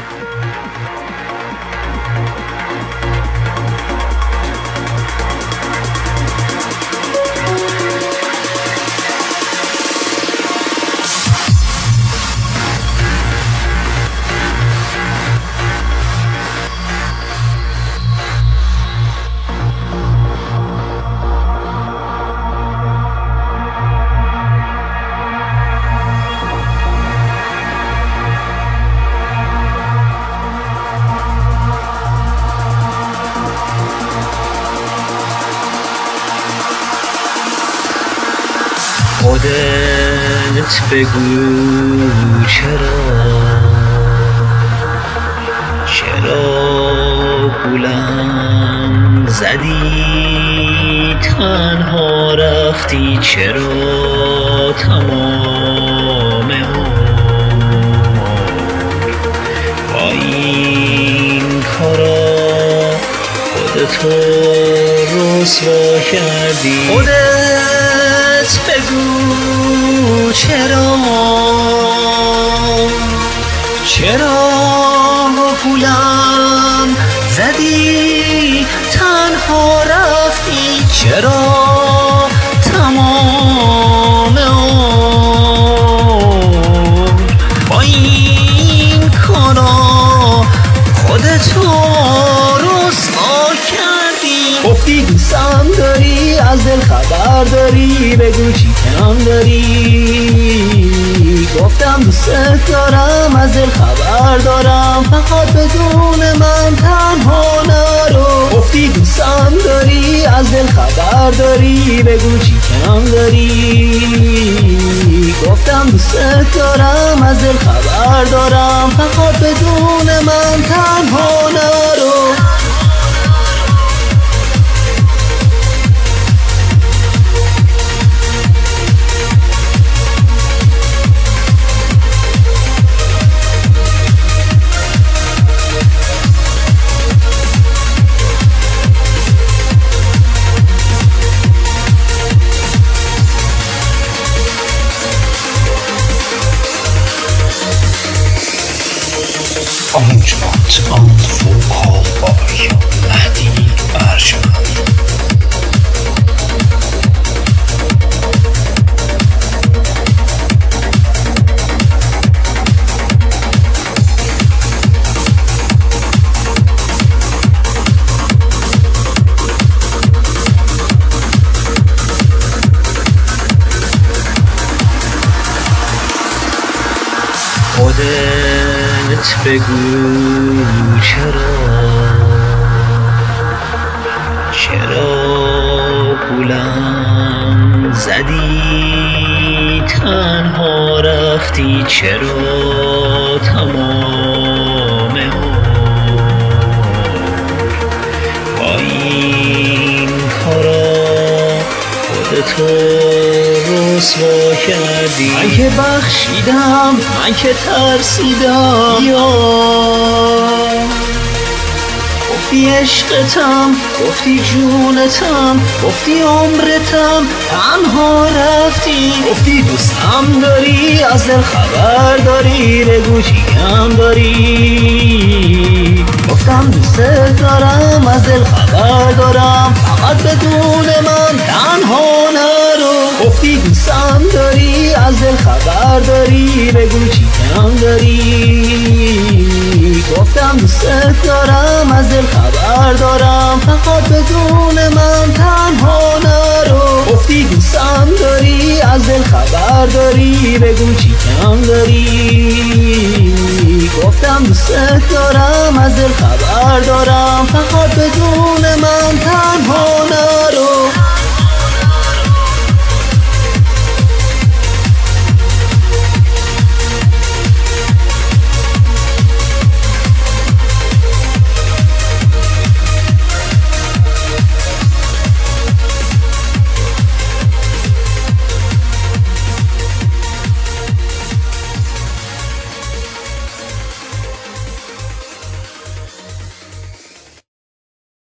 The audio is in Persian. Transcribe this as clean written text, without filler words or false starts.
خودت بگو چرا گولم زدی تنها رفتی، چرا تمام عمر با این کارا خودتو رسوا کردی. خودت بگو چرا گولم زدی تنها رفتی، چرا تمام عمر با این کارا خودتو رسوا کردی. گفتی دوستم داری، از دل خبر داری، بگو چی کنم داری. گفتم دوست دارم، از دل خبر دارم، فقط بدون من تنها نرو. گفتی دوستم داری، از دل خبر داری، بگو چی کنم داری. گفتم دوست دارم، از دل خبر دارم، فقط بدون من تنها نرو. Arrangement and vocal by Mehdi Ercan. خودت بگو چرا گولم زدی تنها رفتی، چرا تمام عمر با این کارا خودتو رسوا کردی. من که بخشیدم، من که ترسیدم، یا گفتی عشقتم، گفتی جونتم، گفتی عمرتم، تنها رفتی. گفتی دوستم داری، از دل خبر داری، بگو چی کم داری. گفتم دوست دارم، از دل خبر دارم، فقط بدون من تنها نرو. گفتی دوستم داری، از دل خبر داری، بگو چی کم داری. گفتم دوست دارم، از دل خبر دارم، فقط بدون من تنها نرو. گفتی دوستم داری، از دل خبر داری، بگو چی کم داری. گفتم دوست دارم، از دل خبر دارم، فقط بدون من تنها نرو.